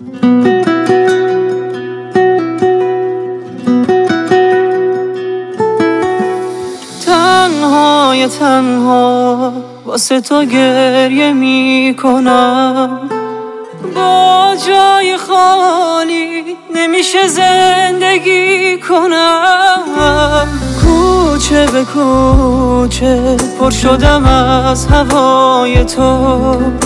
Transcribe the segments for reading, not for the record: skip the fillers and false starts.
تنها واسه تو گریه میکنم، با جای خالی نمیشه زندگی کنم. کوچه به کوچه پر شدم از هوای تو،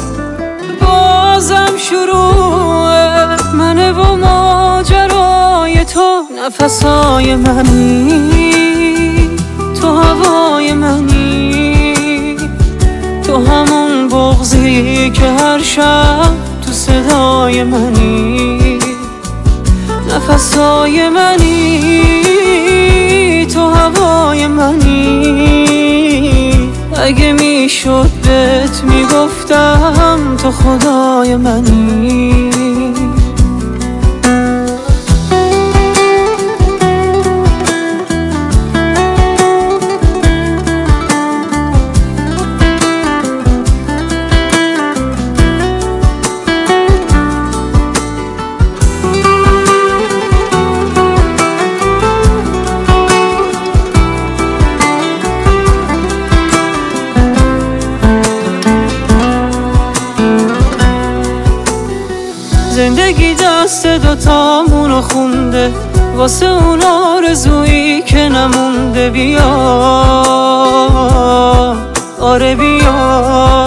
بازم شروع منه و ماجرای تو. نفسای منی، تو هوای منی، تو همون بغضی که هر شب تو صدای منی. نفسای منی، تو هوای منی، اگه میشد بهت میگفتم تو خدای منی. زندگی دست دوتامونو خونده، واسه اون آرزویی که نمونده. بیا آره بیا،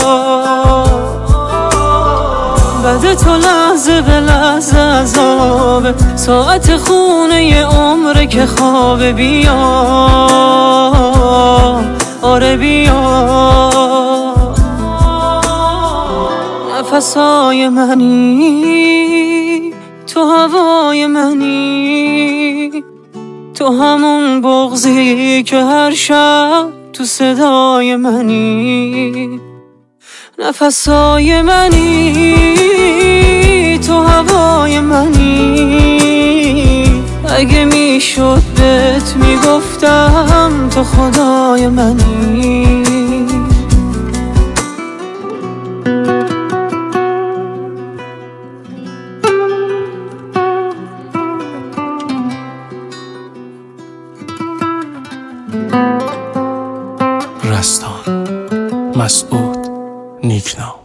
بعد تو لحظه به لحظه عذابه، ساعت خونه یه عمره که خوابه. بیا آره بیا، نفسای منی، تو هوای منی، تو همون بغضی که هر شب تو صدای منی. نفسای منی، تو هوای منی، اگه میشد بهت میگفتم تو خدای منی. رستان مسعود نیکنام.